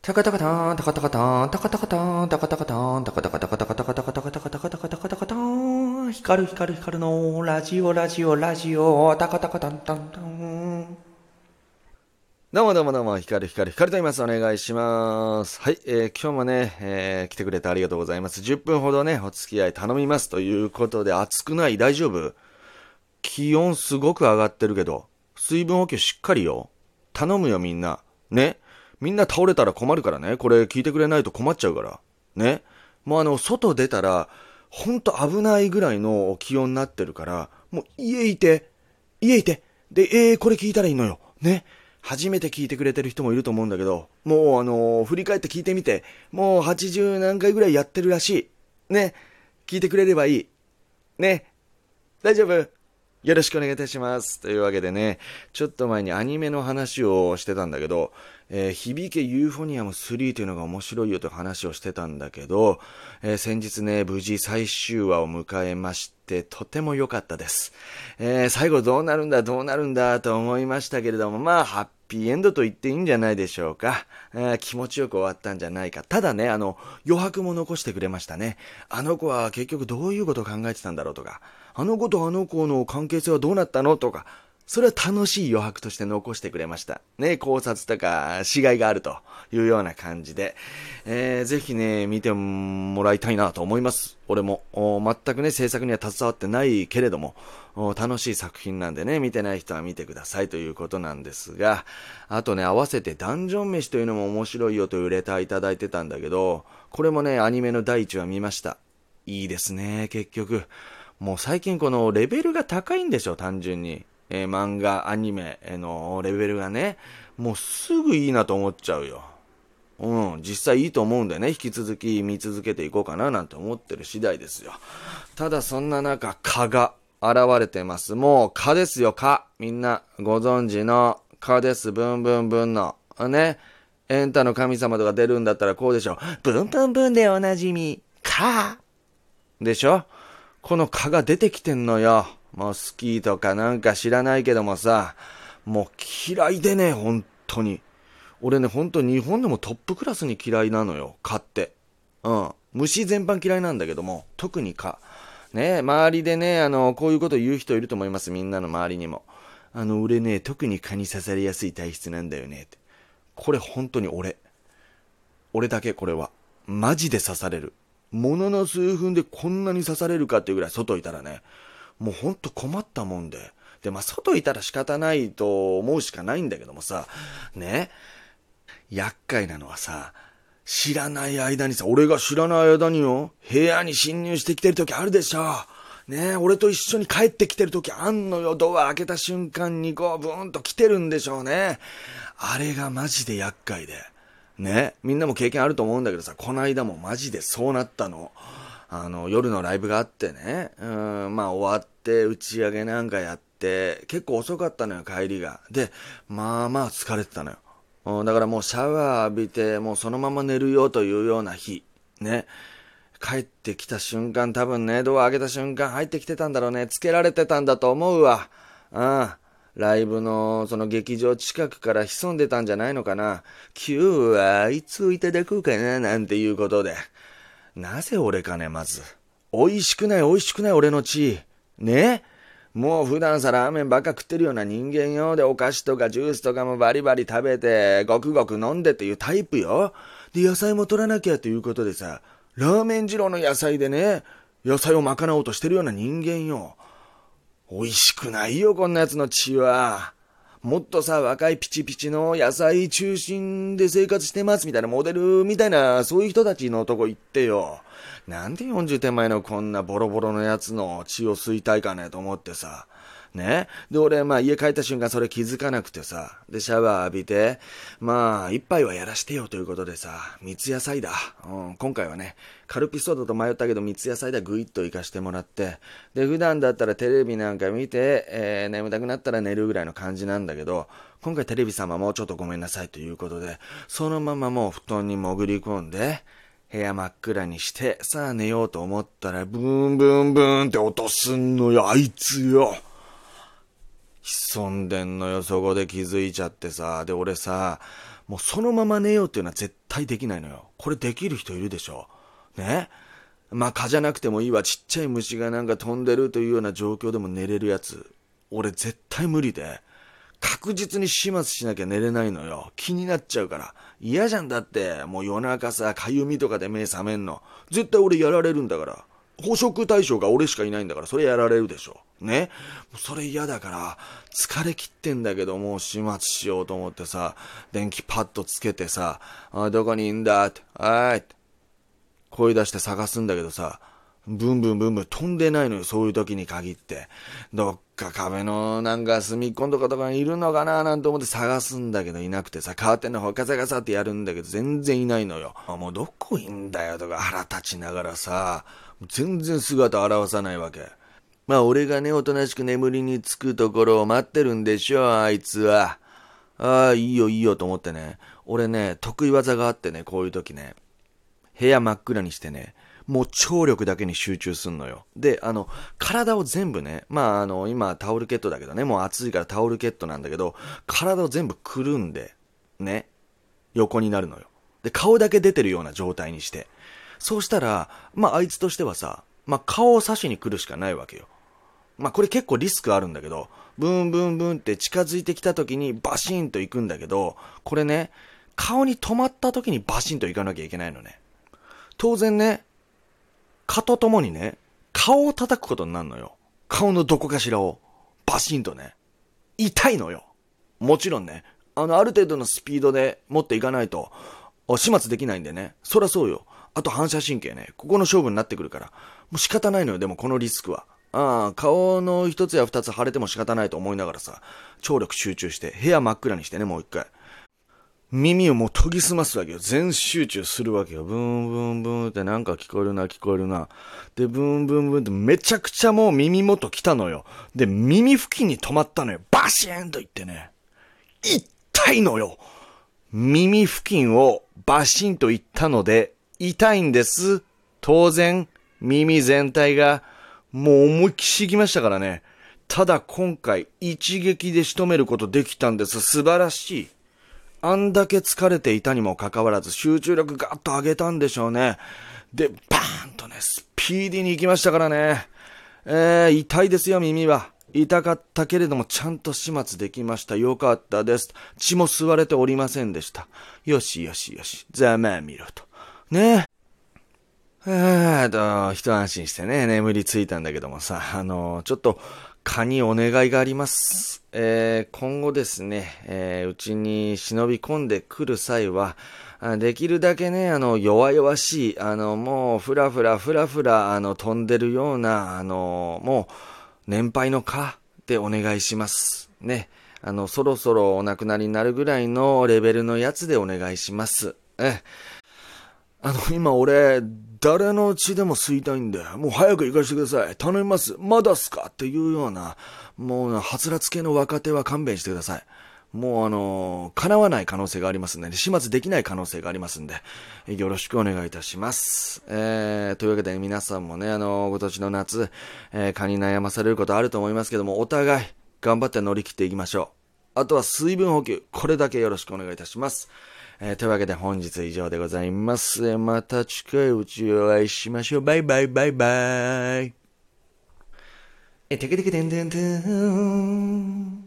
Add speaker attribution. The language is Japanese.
Speaker 1: タカタカタン、タカタカタン、タカタカタン、タカタカタン、タカタカタカタカタカタカタカタカタカタカタカタカタン、光る光る光るのラジオラジオラジオ、タカタカタンタンタン。
Speaker 2: どうもどうもどうも、光る光る光ると言います。お願いします。はい、今日もね、来てくれてありがとうございます。10分ほどね、お付き合い頼みますということで、暑くない？大丈夫？気温すごく上がってるけど、水分補給しっかりよ。頼むよみんな。ね。みんな倒れたら困るからね。これ聞いてくれないと困っちゃうから。ね。もう外出たら、ほんと危ないぐらいの気温になってるから、もう家いて。で、これ聞いたらいいのよ。ね。初めて聞いてくれてる人もいると思うんだけど、もう振り返って聞いてみて、もう80何回ぐらいやってるらしい。ね。聞いてくれればいい。ね。大丈夫？よろしくお願いいたします。というわけでね、ちょっと前にアニメの話をしてたんだけど、響けユーフォニアム3というのが面白いよという話をしてたんだけど、先日ね、無事最終話を迎えまして、とても良かったです。最後どうなるんだと思いましたけれども、まあ、ハッピーエンドと言っていいんじゃないでしょうか。気持ちよく終わったんじゃないか。ただね、余白も残してくれましたね。あの子は結局どういうことを考えてたんだろうとか、あの子とあの子の関係性はどうなったのとか、それは楽しい余白として残してくれました。ね、考察とか、しがいがあるというような感じで、ぜひね、見てもらいたいなと思います。俺も、全くね、制作には携わってないけれども、楽しい作品なんでね、見てない人は見てくださいということなんですが、あとね、合わせてダンジョン飯というのも面白いよというレターいただいてたんだけど、これもね、アニメの第1話見ました。いいですね、結局。もう最近このレベルが高いんでしょ、単純に。漫画、アニメのレベルがね、もうすぐいいなと思っちゃうよ。実際いいと思うんでね、引き続き見続けていこうかななんて思ってる次第ですよ。ただそんな中、蚊が現れてます。もう蚊ですよ、蚊。みんなご存知の蚊です。ブンブンブンの。ね。エンタの神様とか出るんだったらこうでしょ。ブンブンブンでおなじみ、蚊。でしょ？この蚊が出てきてんのよ。もうスキーとかなんか知らないけどもさ、もう嫌いでね、本当に。俺ね、本当日本でもトップクラスに嫌いなのよ、蚊って。虫全般嫌いなんだけども、特に蚊。ね、周りでね、こういうこと言う人いると思います、みんなの周りにも。俺ね、特に蚊に刺されやすい体質なんだよねって。これ本当に俺だけこれは。マジで刺される。ものの数分でこんなに刺されるかっていうぐらい外いたらね、もうほんと困ったもんで。で、まあ、外いたら仕方ないと思うしかないんだけどもさ、ね、厄介なのはさ、知らない間にさ、俺が知らない間によ、部屋に侵入してきてる時あるでしょ。ね、俺と一緒に帰ってきてる時あんのよ。ドア開けた瞬間にこう、ブーンと来てるんでしょうね。あれがマジで厄介で。ね、みんなも経験あると思うんだけどさ、この間もマジでそうなったの。夜のライブがあってね、まあ終わって打ち上げなんかやって、結構遅かったのよ、帰りが。で、まあまあ疲れてたのよ。だからもうシャワー浴びて、もうそのまま寝るよというような日。ね。帰ってきた瞬間、多分ね、ドア開けた瞬間入ってきてたんだろうね。つけられてたんだと思うわ。ライブのその劇場近くから潜んでたんじゃないのかな。今日はいついただこうかな、なんていうことで。なぜ俺かね、まず。美味しくない俺の血。ね？もう普段さラーメンばっか食ってるような人間よ。で、お菓子とかジュースとかもバリバリ食べて、ごくごく飲んでっていうタイプよ。で、野菜も取らなきゃということでさ、ラーメン二郎の野菜でね、野菜を賄おうとしてるような人間よ。美味しくないよ、こんなやつの血は。もっとさ、若いピチピチの野菜中心で生活してますみたいなモデルみたいな、そういう人たちのとこ行ってよ。なんで40手前のこんなボロボロのやつの血を吸いたいかねと思ってさ。ね。で、俺、まあ家帰った瞬間それ気づかなくてさ。で、シャワー浴びて、まあ、一杯はやらしてよということでさ、三ツ矢サイダー。今回はね、カルピスソーダと迷ったけど三ツ矢サイダーぐいっと行かしてもらって、で、普段だったらテレビなんか見て、眠たくなったら寝るぐらいの感じなんだけど、今回テレビ様もうちょっとごめんなさいということで、そのままもう布団に潜り込んで、部屋真っ暗にして、さあ寝ようと思ったら、ブーンブーンブーンって音すんのよ、あいつよ。潜んでんのよ、そこで気づいちゃってさ。で、俺さ、 もうそのまま寝ようっていうのは絶対できないのよ。これできる人いるでしょ。ね。まあ蚊じゃなくてもいいわ、ちっちゃい虫がなんか飛んでるというような状況でも寝れるやつ。俺絶対無理で。確実に始末しなきゃ寝れないのよ。気になっちゃうから。嫌じゃんだって、もう夜中さ、かゆみとかで目覚めんの。絶対俺やられるんだから。捕食対象が俺しかいないんだから、それやられるでしょ。ね。それ嫌だから、疲れ切ってんだけど、もう始末しようと思ってさ、電気パッドつけてさ、どこにいんだって、って。声出して探すんだけどさ、ブンブンブンブン飛んでないのよ、そういう時に限って。どっか壁のなんか隅っこんとかにいるのかななんて思って探すんだけどいなくてさ、カーテンの方ガサガサってやるんだけど全然いないのよ。もうどこいんだよとか腹立ちながらさ、全然姿現さないわけ。まあ俺がね、おとなしく眠りにつくところを待ってるんでしょ、あいつは。いいよいいよと思ってね。俺ね、得意技があってね、こういう時ね。部屋真っ暗にしてね、もう聴力だけに集中すんのよ。で、体を全部ね、まあ今タオルケットだけどね、もう暑いからタオルケットなんだけど、体を全部くるんで、ね、横になるのよ。で、顔だけ出てるような状態にして。そうしたら、まああいつとしてはさ、まあ顔を刺しに来るしかないわけよ。まあこれ結構リスクあるんだけど、ブンブンブンって近づいてきた時にバシンと行くんだけど、これね、顔に止まった時にバシンと行かなきゃいけないのね。当然ね、蚊とともにね、顔を叩くことになるのよ。顔のどこかしらを、バシンとね。痛いのよ。もちろんね、ある程度のスピードで持っていかないと、始末できないんでね。そりゃそうよ。あと反射神経ね。ここの勝負になってくるから。もう仕方ないのよ、でもこのリスクは。顔の一つや二つ腫れても仕方ないと思いながらさ、聴力集中して、部屋真っ暗にしてね、もう一回。耳をもう研ぎ澄ますわけよ。全集中するわけよ。ブンブンブンってなんか聞こえるな、聞こえるな。で、ブンブンブンってめちゃくちゃもう耳元来たのよ。で、耳付近に止まったのよ。バシーンと言ってね。痛いのよ。耳付近をバシンと言ったので、痛いんです。当然、耳全体がもう思いっきしきましたからね。ただ今回、一撃で仕留めることできたんです。素晴らしい。あんだけ疲れていたにもかかわらず集中力ガッと上げたんでしょうね。で、バーンとね、スピーディーに行きましたからね。痛いですよ、耳は。痛かったけれども、ちゃんと始末できました。よかったです。血も吸われておりませんでした。よしよしよし。ざまあ見ろと。ね一安心してね、眠りついたんだけどもさ、ちょっと、蚊にお願いがあります。今後ですね、うちに忍び込んでくる際は、できるだけね、弱々しい、もう、ふらふら、飛んでるような、もう、年配の蚊でお願いします。ね。そろそろお亡くなりになるぐらいのレベルのやつでお願いします。今俺、誰の血でも吸いたいんで、もう早く行かせてください。頼みます。まだっすかっていうような、もう、はつらつ系の若手は勘弁してください。もう叶わない可能性がありますんで、始末できない可能性がありますんで、よろしくお願いいたします。というわけで皆さんもね、今年の夏、蚊に悩まされることあると思いますけども、お互い頑張って乗り切っていきましょう。あとは水分補給、これだけよろしくお願いいたします。というわけで本日以上でございます。また近いうちお会いしましょう。バイバイバイバイ。
Speaker 1: てけてけてんてんてん。